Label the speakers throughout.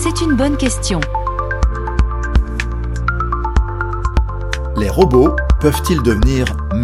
Speaker 1: C'est une bonne question.
Speaker 2: Les robots peuvent-ils devenir méchants ?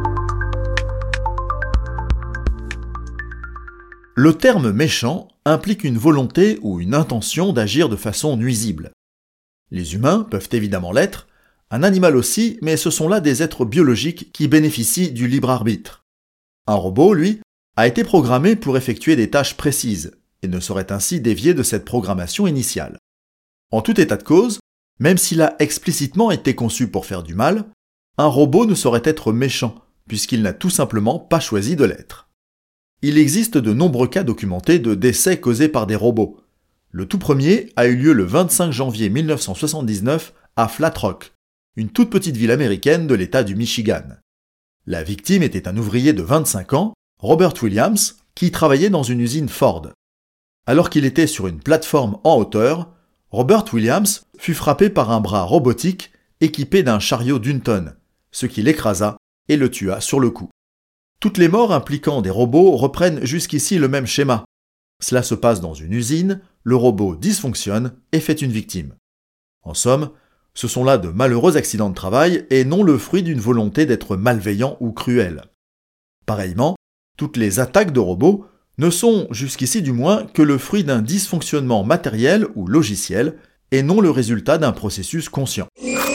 Speaker 2: Le terme méchant implique une volonté ou une intention d'agir de façon nuisible. Les humains peuvent évidemment l'être, un animal aussi, mais ce sont là des êtres biologiques qui bénéficient du libre arbitre. Un robot, lui, a été programmé pour effectuer des tâches précises et ne saurait ainsi dévier de cette programmation initiale. En tout état de cause, même s'il a explicitement été conçu pour faire du mal, un robot ne saurait être méchant, puisqu'il n'a tout simplement pas choisi de l'être. Il existe de nombreux cas documentés de décès causés par des robots. Le tout premier a eu lieu le 25 janvier 1979 à Flat Rock, une toute petite ville américaine de l'État du Michigan. La victime était un ouvrier de 25 ans, Robert Williams, qui travaillait dans une usine Ford. Alors qu'il était sur une plateforme en hauteur, Robert Williams fut frappé par un bras robotique équipé d'un chariot d'une tonne, ce qui l'écrasa et le tua sur le coup. Toutes les morts impliquant des robots reprennent jusqu'ici le même schéma. Cela se passe dans une usine, le robot dysfonctionne et fait une victime. En somme, ce sont là de malheureux accidents de travail et non le fruit d'une volonté d'être malveillant ou cruel. Pareillement, toutes les attaques de robots ne sont, jusqu'ici du moins, que le fruit d'un dysfonctionnement matériel ou logiciel et non le résultat d'un processus conscient.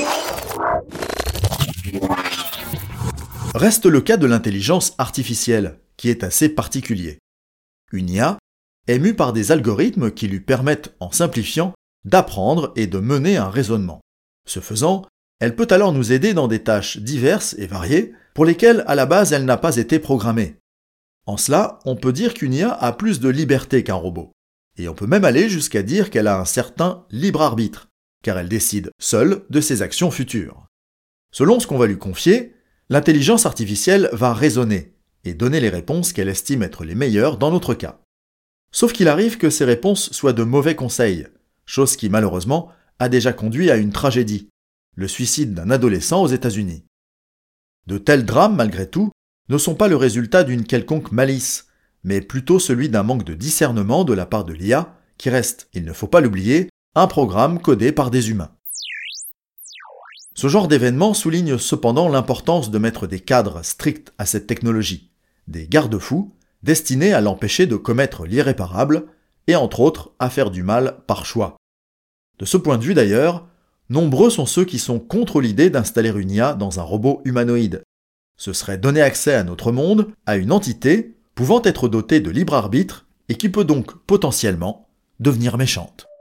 Speaker 2: Reste le cas de l'intelligence artificielle, qui est assez particulier. Une IA est mue par des algorithmes qui lui permettent, en simplifiant, d'apprendre et de mener un raisonnement. Ce faisant, elle peut alors nous aider dans des tâches diverses et variées pour lesquelles, à la base, elle n'a pas été programmée. En cela, on peut dire qu'une IA a plus de liberté qu'un robot. Et on peut même aller jusqu'à dire qu'elle a un certain libre arbitre, car elle décide seule de ses actions futures. Selon ce qu'on va lui confier, l'intelligence artificielle va raisonner et donner les réponses qu'elle estime être les meilleures dans notre cas. Sauf qu'il arrive que ces réponses soient de mauvais conseils, chose qui malheureusement a déjà conduit à une tragédie, le suicide d'un adolescent aux États-Unis. De tels drames, malgré tout, ne sont pas le résultat d'une quelconque malice, mais plutôt celui d'un manque de discernement de la part de l'IA, qui reste, il ne faut pas l'oublier, un programme codé par des humains. Ce genre d'événement souligne cependant l'importance de mettre des cadres stricts à cette technologie, des garde-fous destinés à l'empêcher de commettre l'irréparable et entre autres à faire du mal par choix. De ce point de vue d'ailleurs, nombreux sont ceux qui sont contre l'idée d'installer une IA dans un robot humanoïde. Ce serait donner accès à notre monde à une entité pouvant être dotée de libre arbitre et qui peut donc potentiellement devenir méchante.